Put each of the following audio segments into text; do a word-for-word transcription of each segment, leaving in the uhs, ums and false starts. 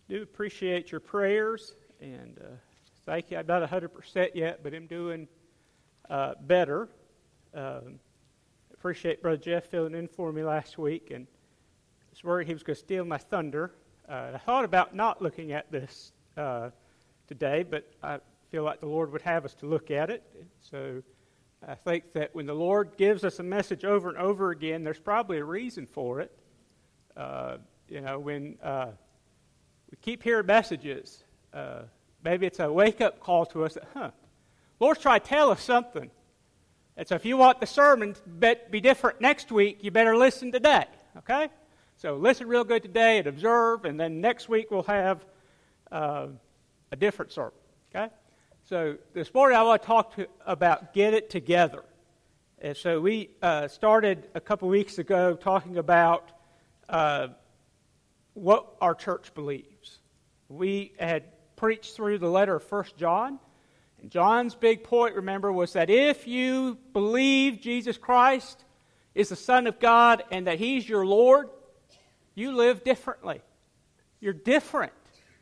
do appreciate your prayers, and uh, thank you. I'm not one hundred percent yet, but I'm doing uh, better. Um, appreciate Brother Jeff filling in for me last week, and I was worried he was going to steal my thunder. Uh, I thought about not looking at this uh, today, but I feel like the Lord would have us to look at it. So I think that when the Lord gives us a message over and over again, there's probably a reason for it. Uh, you know, when uh, we keep hearing messages, uh, maybe it's a wake-up call to us that, huh, Lord's trying to tell us something. And so if you want the sermon to be different next week, you better listen today, okay? So listen real good today and observe, and then next week we'll have uh, a different sermon, okay? So this morning I want to talk to, about get it together. And so we uh, started a couple weeks ago talking about uh, what our church believes. We had preached through the letter of First John, and John's big point, remember, was that if you believe Jesus Christ is the Son of God and that He's your Lord, you live differently. You're different.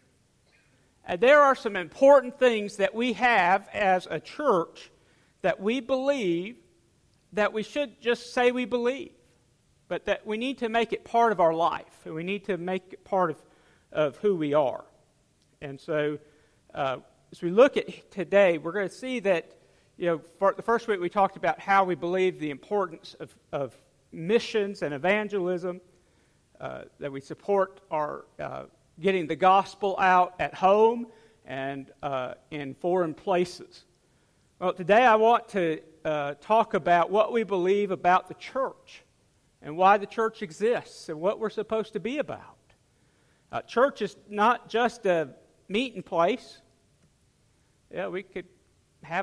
And there are some important things that we have as a church that we believe that we should just say we believe, but that we need to make it part of our life, and we need to make it part of, of who we are. And so uh, as we look at today, we're going to see that, you know, for the first week we talked about how we believe the importance of, of missions and evangelism, uh, that we support our uh, getting the gospel out at home and uh, in foreign places. Well, today I want to uh, talk about what we believe about the church and why the church exists and what we're supposed to be about. Uh, church is not just a meeting place. Yeah, we could have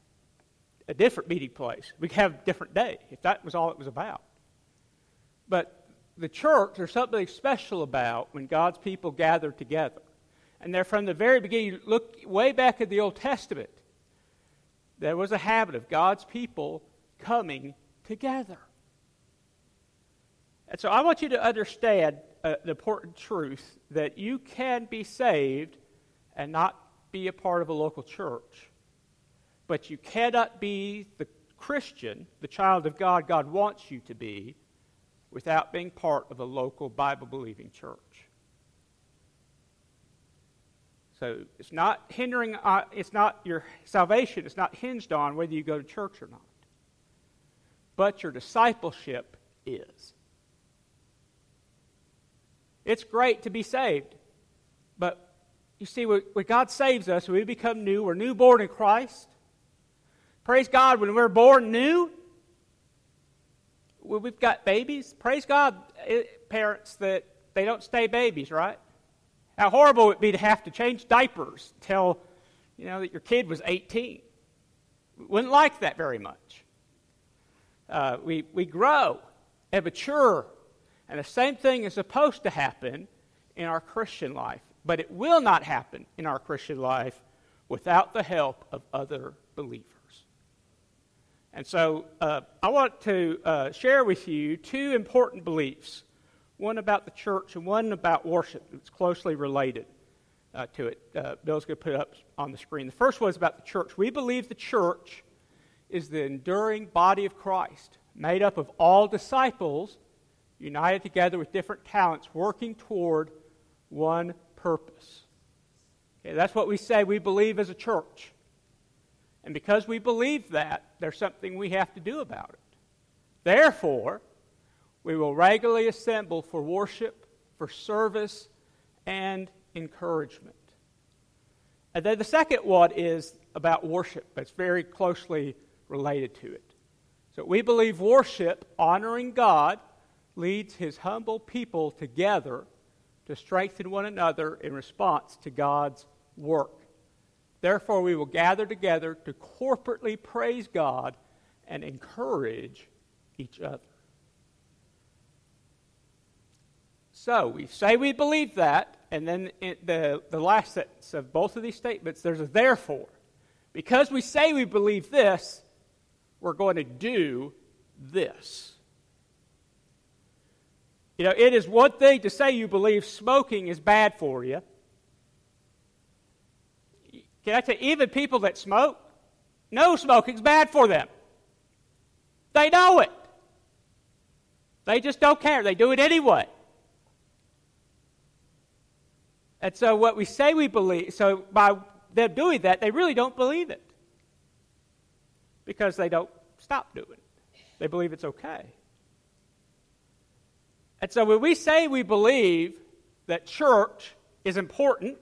a different meeting place. We could have a different day if that was all it was about. But the church, there's something special about when God's people gather together. And there from the very beginning, you look way back at the Old Testament, there was a habit of God's people coming together. And so I want you to understand uh, the important truth that you can be saved and not be a part of a local church. But you cannot be the Christian, the child of God God wants you to be, without being part of a local Bible-believing church. So it's not hindering, uh, it's not your salvation, it's not hinged on whether you go to church or not. But your discipleship is. It's great to be saved, but you see, when God saves us, we become new, we're newborn in Christ. Praise God, when we're born new, when we've got babies, praise God, parents, that they don't stay babies, right? How horrible it would be to have to change diapers till, you know, that your kid was eighteen. We wouldn't like that very much. Uh, we, we grow and mature, and the same thing is supposed to happen in our Christian life. But it will not happen in our Christian life without the help of other believers. And so uh, I want to uh, share with you two important beliefs, one about the church and one about worship. It's closely related uh, to it. Uh, Bill's going to put it up on the screen. The first one is about the church. We believe the church is the enduring body of Christ, made up of all disciples united together with different talents, working toward one purpose. Okay, that's what we say we believe as a church. And because we believe that, there's something we have to do about it. Therefore, we will regularly assemble for worship, for service, and encouragement. And then the second one is about worship. It's very closely related to it. So we believe worship, honoring God, leads His humble people together to strengthen one another in response to God's work. Therefore, we will gather together to corporately praise God and encourage each other. So, we say we believe that, and then in the, the last sentence of both of these statements, there's a therefore. Because we say we believe this, we're going to do this. You know, it is one thing to say you believe smoking is bad for you, Can I tell you, even people that smoke, know smoking's bad for them. They know it. They just don't care. They do it anyway. And so what we say we believe, so by them doing that, they really don't believe it. Because they don't stop doing it. They believe it's okay. And so when we say we believe that church is important,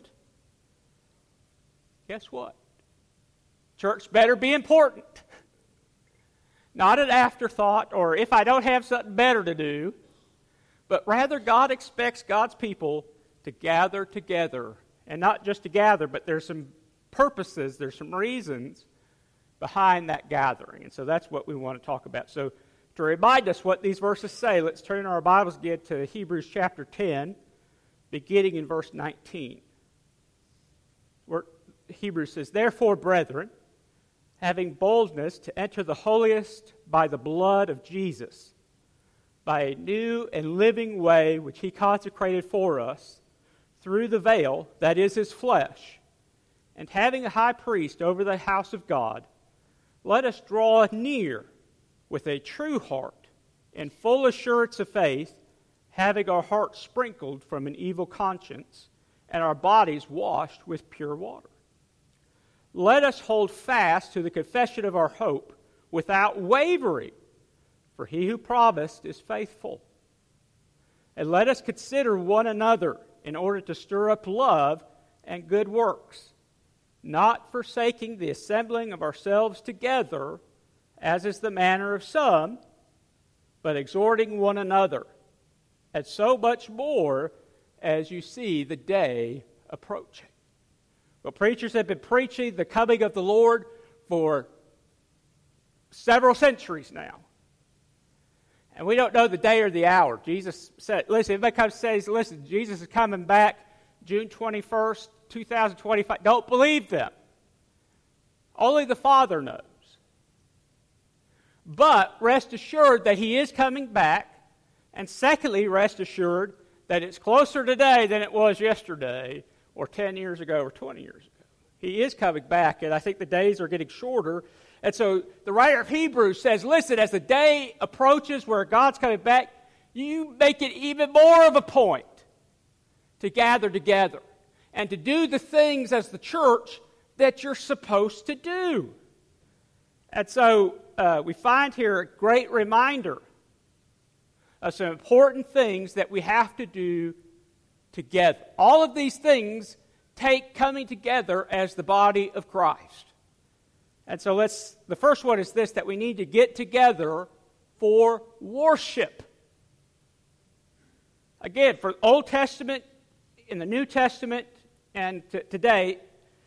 guess what? Church better be important. Not an afterthought, or if I don't have something better to do, but rather God expects God's people to gather together. And not just to gather, but there's some purposes, there's some reasons behind that gathering. And so that's what we want to talk about. So to remind us what these verses say, let's turn our Bibles again to Hebrews chapter ten, beginning in verse nineteen. Where Hebrews says, "Therefore, brethren, having boldness to enter the holiest by the blood of Jesus, by a new and living way which he consecrated for us, through the veil, that is his flesh, and having a high priest over the house of God, let us draw near with a true heart and full assurance of faith, having our hearts sprinkled from an evil conscience and our bodies washed with pure water. Let us hold fast to the confession of our hope without wavering, for he who promised is faithful. And let us consider one another in order to stir up love and good works, not forsaking the assembling of ourselves together, as is the manner of some, but exhorting one another, and so much more as you see the day approaching." Well, preachers have been preaching the coming of the Lord for several centuries now. And we don't know the day or the hour. Jesus said, listen, everybody comes and says, listen, Jesus is coming back June twenty-first, two thousand twenty-five. Don't believe them. Only the Father knows. But rest assured that he is coming back. And secondly, rest assured that it's closer today than it was yesterday, or ten years ago, or twenty years ago. He is coming back, and I think the days are getting shorter. And so the writer of Hebrews says, listen, as the day approaches where God's coming back, you make it even more of a point to gather together and to do the things as the church that you're supposed to do. And so uh, we find here a great reminder of some important things that we have to do together. All of these things take coming together as the body of Christ. And so let's, the first one is this, that we need to get together for worship. Again, for Old Testament, in the New Testament, and t- today,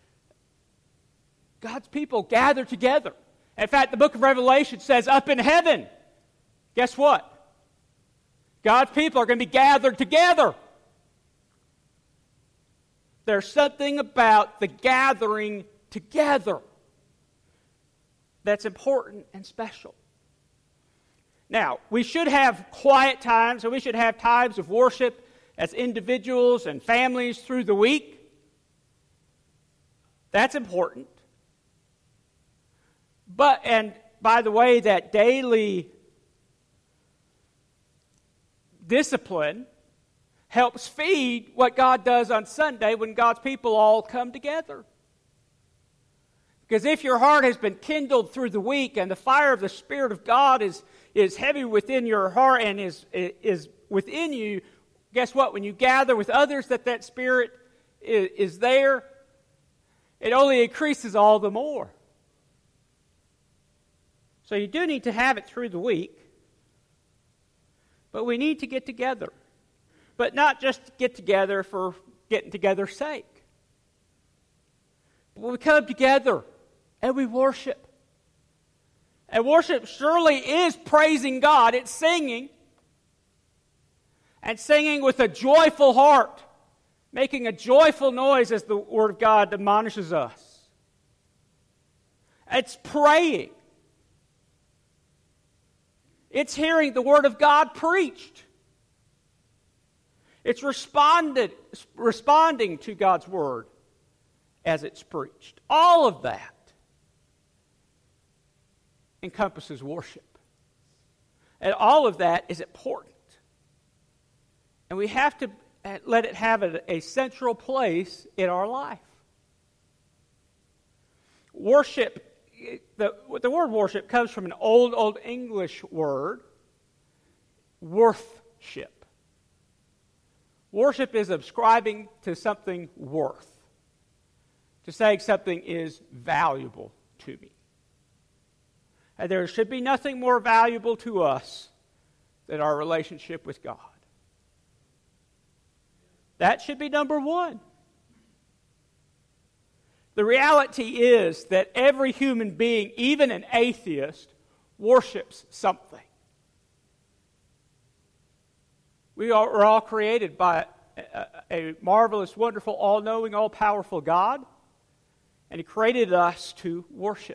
God's people gather together. In fact, the book of Revelation says up in heaven, guess what? God's people are going to be gathered together. There's something about the gathering together that's important and special. Now, we should have quiet times, and we should have times of worship as individuals and families through the week. That's important. But, and by the way, that daily discipline helps feed what God does on Sunday when God's people all come together. Because if your heart has been kindled through the week and the fire of the Spirit of God is, is heavy within your heart and is, is within you, guess what? When you gather with others that that Spirit is, is there, it only increases all the more. So you do need to have it through the week, but we need to get together. But not just get together for getting together's sake. But we come together and we worship. And worship surely is praising God. It's singing. And singing with a joyful heart. Making a joyful noise as the Word of God admonishes us. It's praying. It's hearing the Word of God preached. It's responded, responding to God's Word as it's preached. All of that encompasses worship. And all of that is important. And we have to let it have a, a central place in our life. Worship, the, the word worship comes from an old, old English word, worthship. Worship is ascribing to something worth, to saying something is valuable to me. And there should be nothing more valuable to us than our relationship with God. That should be number one. The reality is that every human being, even an atheist, worships something. We are we're all created by a, a marvelous, wonderful, all-knowing, all-powerful God, and He created us to worship.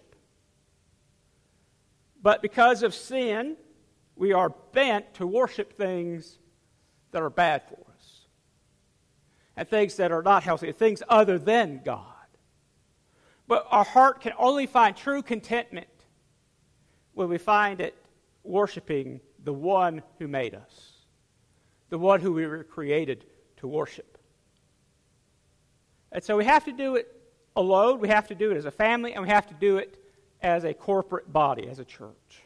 But because of sin, we are bent to worship things that are bad for us, and things that are not healthy, things other than God. But our heart can only find true contentment when we find it worshiping the one who made us, the one who we were created to worship. And so we have to do it alone, we have to do it as a family, and we have to do it as a corporate body, as a church.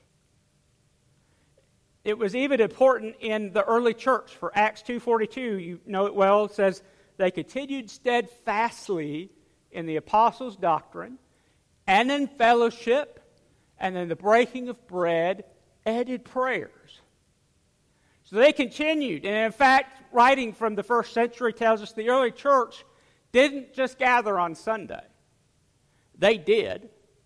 It was even important in the early church. For Acts two forty-two, you know it well, it says, they continued steadfastly in the apostles' doctrine, and in fellowship, and in the breaking of bread, and in prayers. So they continued. And in fact, writing from the first century tells us the early church didn't just gather on Sunday. They did.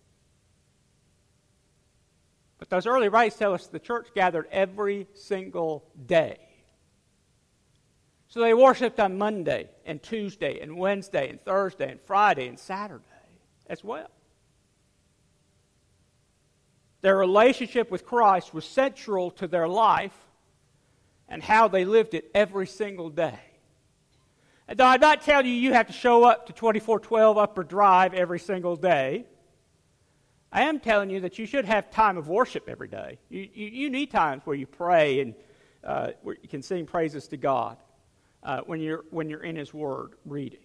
But those early writings tell us the church gathered every single day. So they worshiped on Monday and Tuesday and Wednesday and Thursday and Friday and Saturday as well. Their relationship with Christ was central to their life and how they lived it every single day. And though I'm not telling you you have to show up to twenty-four twelve Upper Drive every single day, I am telling you that you should have time of worship every day. You, you, you need times where you pray and uh, where you can sing praises to God. Uh, when you're when you're in His Word reading.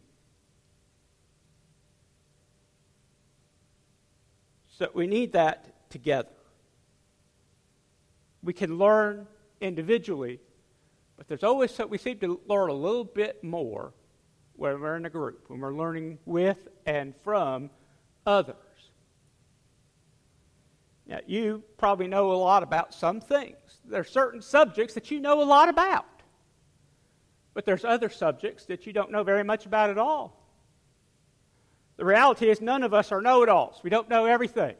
So we need that together. We can learn individually, but there's always so we seem to learn a little bit more when we're in a group, when we're learning with and from others. Now, you probably know a lot about some things. There are certain subjects that you know a lot about. But there's other subjects that you don't know very much about at all. The reality is none of us are know-it-alls. We don't know everything.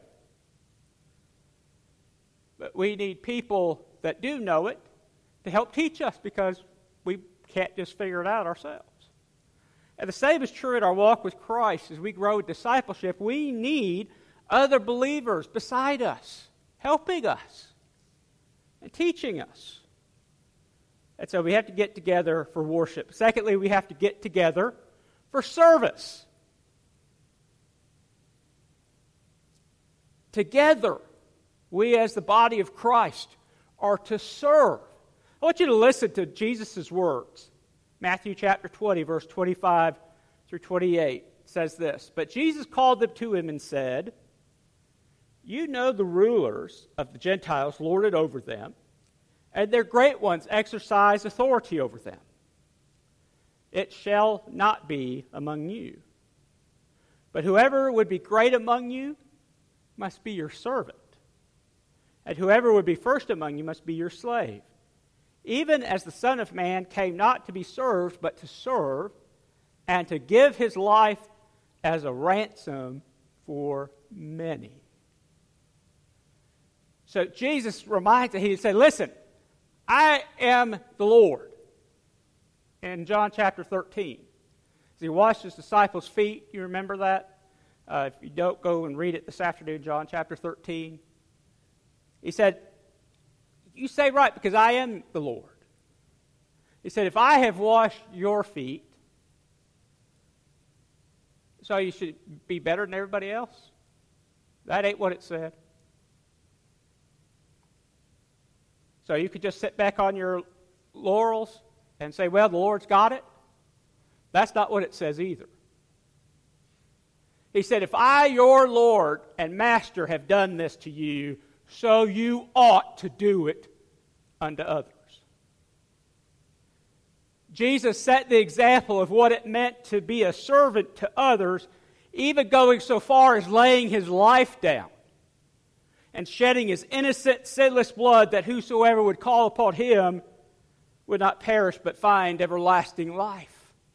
But we need people that do know it to help teach us because we can't just figure it out ourselves. And the same is true in our walk with Christ. As we grow in discipleship, we need other believers beside us, helping us and teaching us. And so we have to get together for worship. Secondly, we have to get together for service. Together, we as the body of Christ are to serve. I want you to listen to Jesus' words. Matthew chapter twenty, verse twenty-five through twenty-eight says this, "But Jesus called them to Him and said, 'You know the rulers of the Gentiles lord it over them, and their great ones exercise authority over them. It shall not be among you. But whoever would be great among you must be your servant. And whoever would be first among you must be your slave. Even as the Son of Man came not to be served, but to serve, and to give His life as a ransom for many.'" So Jesus reminds us, He said, listen, I am the Lord. In John chapter thirteen, as He washed His disciples' feet, you remember that? Uh, if you don't, go and read it this afternoon, John chapter thirteen. He said, you say right, because I am the Lord. He said, if I have washed your feet, so you should be better than everybody else? That ain't what it said. So you could just sit back on your laurels and say, well, the Lord's got it. That's not what it says either. He said, if I, your Lord and Master, have done this to you, so you ought to do it unto others. Jesus set the example of what it meant to be a servant to others, even going so far as laying his life down and shedding his innocent, sinless blood, that whosoever would call upon him would not perish but find everlasting life.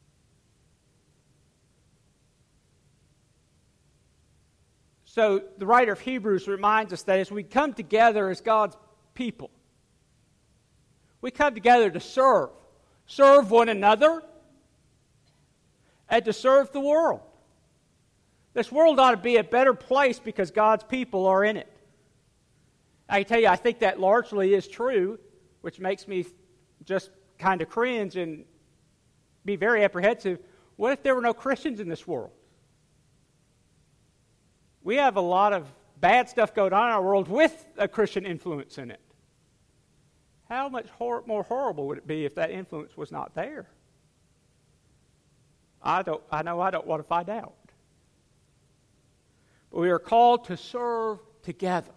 So the writer of Hebrews reminds us that as we come together as God's people, we come together to serve. Serve one another and to serve the world. This world ought to be a better place because God's people are in it. I can tell you, I think that largely is true, which makes me just kind of cringe and be very apprehensive. What if there were no Christians in this world? We have a lot of bad stuff going on in our world with a Christian influence in it. How much hor- more horrible would it be if that influence was not there? I don't. I know I don't want to find out. But we are called to serve together.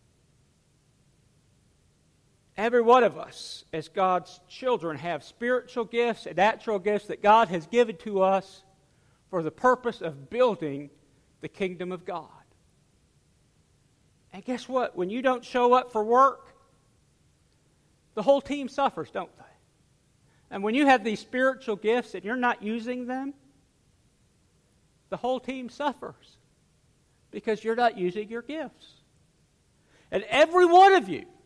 Every one of us, as God's children, have spiritual gifts and natural gifts that God has given to us for the purpose of building the kingdom of God. And guess what? When you don't show up for work, the whole team suffers, don't they? And when you have these spiritual gifts and you're not using them, the whole team suffers because you're not using your gifts. And every one of you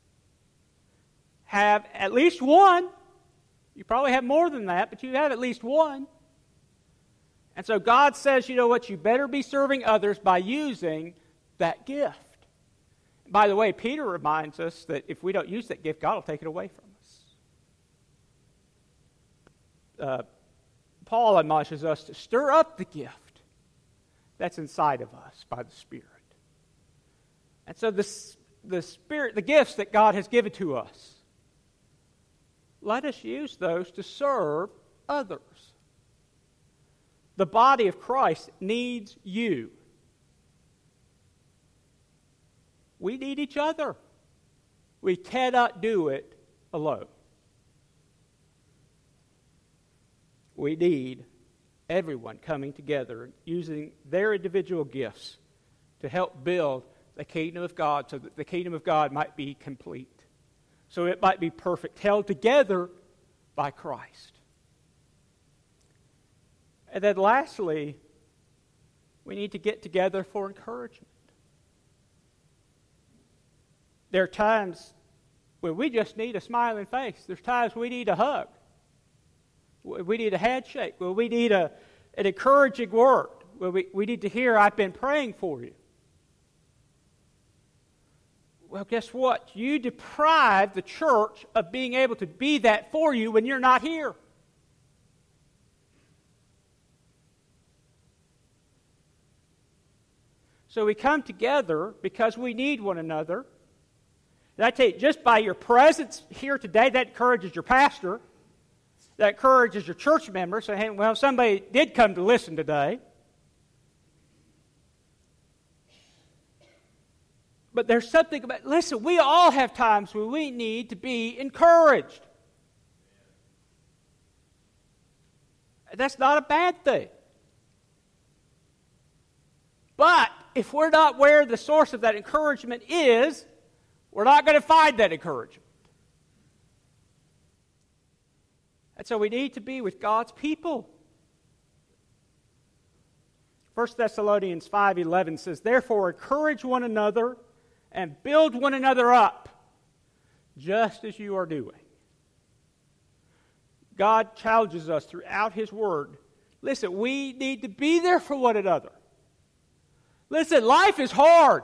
have at least one. You probably have more than that, but you have at least one. And so God says, you know what, you better be serving others by using that gift. By the way, Peter reminds us that if we don't use that gift, God will take it away from us. Uh, Paul admonishes us to stir up the gift that's inside of us by the Spirit. And so this, the Spirit, the gifts that God has given to us, let us use those to serve others. The body of Christ needs you. We need each other. We cannot do it alone. We need everyone coming together, using their individual gifts to help build the kingdom of God so that the kingdom of God might be complete, so it might be perfect, held together by Christ. And then lastly, we need to get together for encouragement. There are times when we just need a smiling face. There's times we need a hug. We need a handshake. Well, we need a, an encouraging word. Well, we, we need to hear, I've been praying for you. Well, guess what? You deprive the church of being able to be that for you when you're not here. So we come together because we need one another. And I tell you, just by your presence here today, that encourages your pastor. That encourages your church members. So, hey, well, somebody did come to listen today. But there's something about, listen, we all have times when we need to be encouraged. That's not a bad thing. But if we're not where the source of that encouragement is, we're not going to find that encouragement. And so we need to be with God's people. First Thessalonians five eleven says, therefore encourage one another and build one another up, just as you are doing. God challenges us throughout His Word. Listen, we need to be there for one another. Listen, life is hard.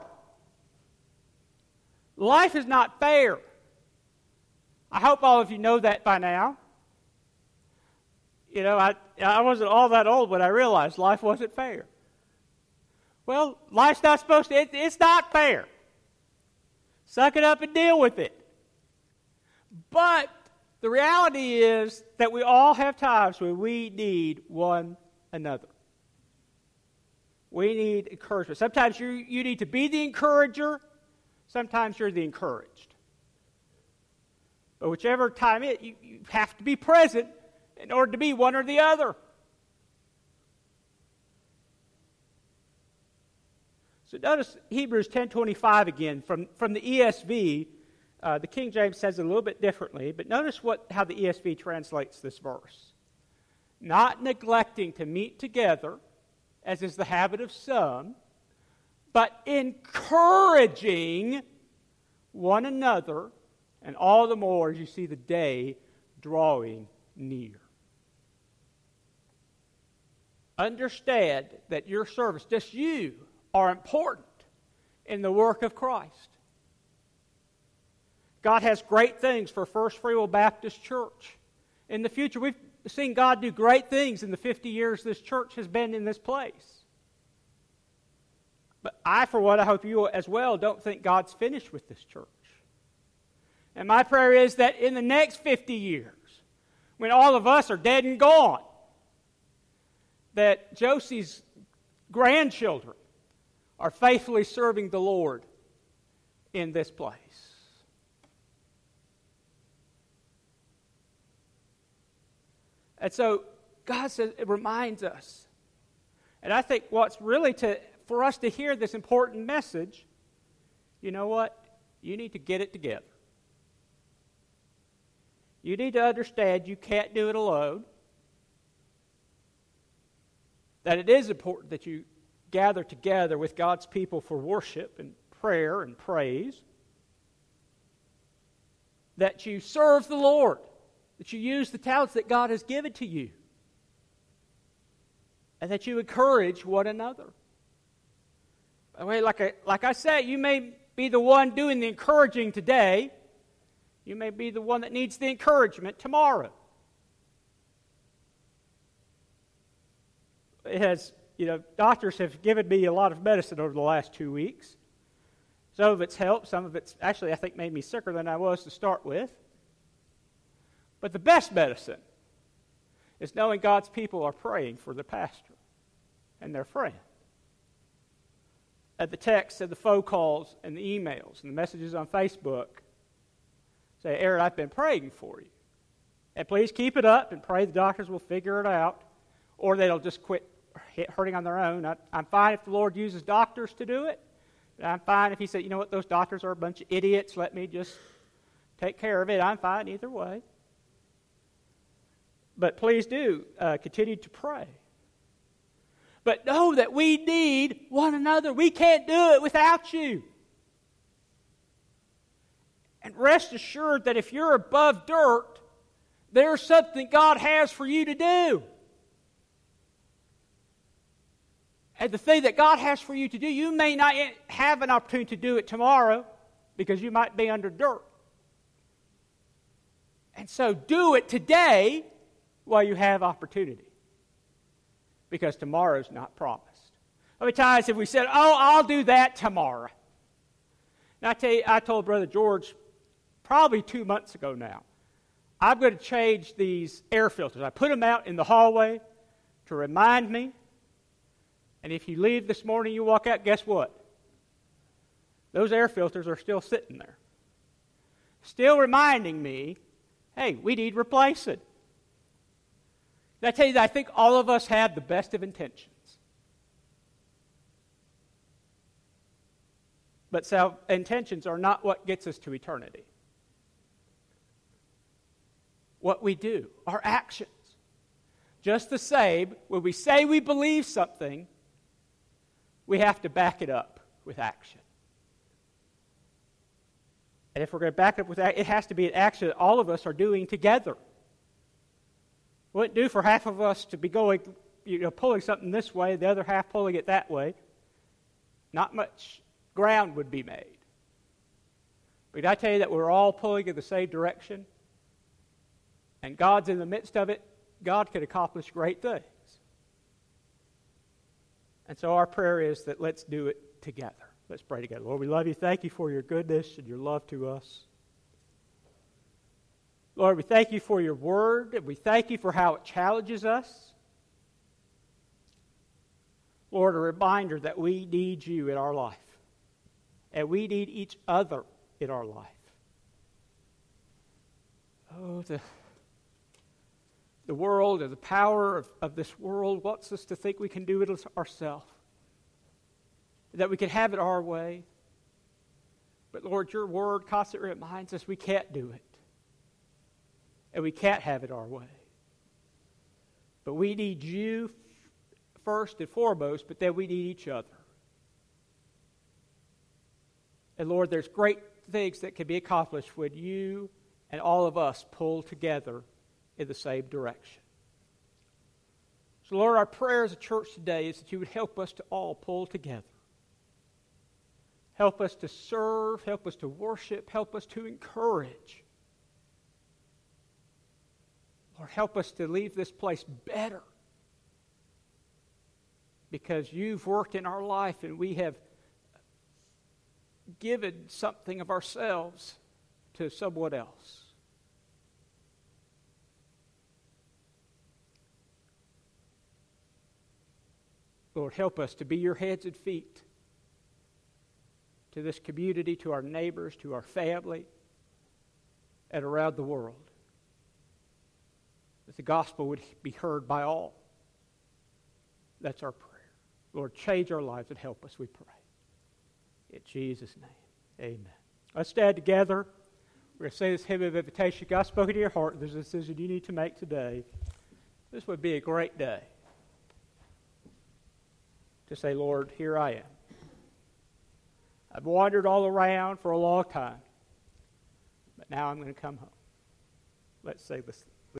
Life is not fair. I hope all of you know that by now. you know, I, I wasn't all that old when I realized life wasn't fair. Well, life's not supposed to, it, it's not fair. Suck it up and deal with it. But the reality is that we all have times where we need one another. We need encouragement. Sometimes you, you need to be the encourager. Sometimes you're the encouraged. But whichever time it, you, you have to be present in order to be one or the other. So notice Hebrews ten twenty-five again from, from the E S V. Uh, the King James says it a little bit differently, but notice what how the E S V translates this verse. Not neglecting to meet together, as is the habit of some, but encouraging one another, and all the more as you see the day drawing near. Understand that your service, just you, are important in the work of Christ. God has great things for First Free Will Baptist Church. In the future, we've seen God do great things in the fifty years this church has been in this place. But I, for one, I hope you as well don't think God's finished with this church. And my prayer is that in the next fifty years, when all of us are dead and gone, that Josie's grandchildren are faithfully serving the Lord in this place. And so God says, it reminds us. And I think what's really to for us to hear this important message, you know what? You need to get it together. You need to understand you can't do it alone. That it is important that you gather together with God's people for worship and prayer and praise. That you serve the Lord. That you use the talents that God has given to you. And that you encourage one another. By the way, like I, like I said, you may be the one doing the encouraging today. You may be the one that needs the encouragement tomorrow. It has, you know, doctors have given me a lot of medicine over the last two weeks. Some of it's helped, some of it's actually, I think, made me sicker than I was to start with. But the best medicine is knowing God's people are praying for the pastor and their friend. And the texts and the phone calls and the emails and the messages on Facebook say, Aaron, I've been praying for you. And please keep it up and pray the doctors will figure it out, or they'll just quit hurting on their own. I, I'm fine if the Lord uses doctors to do it. I'm fine if he said, you know what, those doctors are a bunch of idiots. Let me just take care of it. I'm fine either way. But please do uh, continue to pray. But know that we need one another. We can't do it without you. And rest assured that if you're above dirt, there's something God has for you to do. And the thing that God has for you to do, you may not have an opportunity to do it tomorrow because you might be under dirt. And so do it today while you have opportunity. Because tomorrow's not promised. How many times have we said, oh, I'll do that tomorrow? And I tell you, I told Brother George probably two months ago now, I'm going to change these air filters. I put them out in the hallway to remind me. And if you leave this morning, you walk out, guess what? Those air filters are still sitting there. Still reminding me, hey, we need replacing. Did I tell you that I think all of us have the best of intentions? But so intentions are not what gets us to eternity. What we do, our actions. Just the same, when we say we believe something, we have to back it up with action. And if we're going to back it up with action, it has to be an action that all of us are doing together. It wouldn't do for half of us to be going, you know, pulling something this way, the other half pulling it that way. Not much ground would be made. But did I tell you that we're all pulling in the same direction? And God's in the midst of it, God could accomplish great things. And so our prayer is that let's do it together. Let's pray together. Lord, we love you. Thank you for your goodness and your love to us. Lord, we thank you for your word, and we thank you for how it challenges us. Lord, a reminder that we need you in our life, and we need each other in our life. Oh, the, the world and the power of, of this world wants us to think we can do it ourselves, that we can have it our way. But Lord, your word constantly reminds us we can't do it, and we can't have it our way. But we need you first and foremost, but then we need each other. And Lord, there's great things that can be accomplished when you and all of us pull together in the same direction. So Lord, our prayer as a church today is that you would help us to all pull together. Help us to serve, help us to worship, help us to encourage. Lord, help us to leave this place better, because you've worked in our life and we have given something of ourselves to someone else. Lord, help us to be your hands and feet to this community, to our neighbors, to our family, and around the world, that the gospel would be heard by all. That's our prayer. Lord, change our lives and help us, we pray. In Jesus' name, amen. Let's stand together. We're going to say this hymn of invitation. God spoken to your heart. There's a decision you need to make today. This would be a great day to say, Lord, here I am. I've wandered all around for a long time, but now I'm going to come home. Let's say this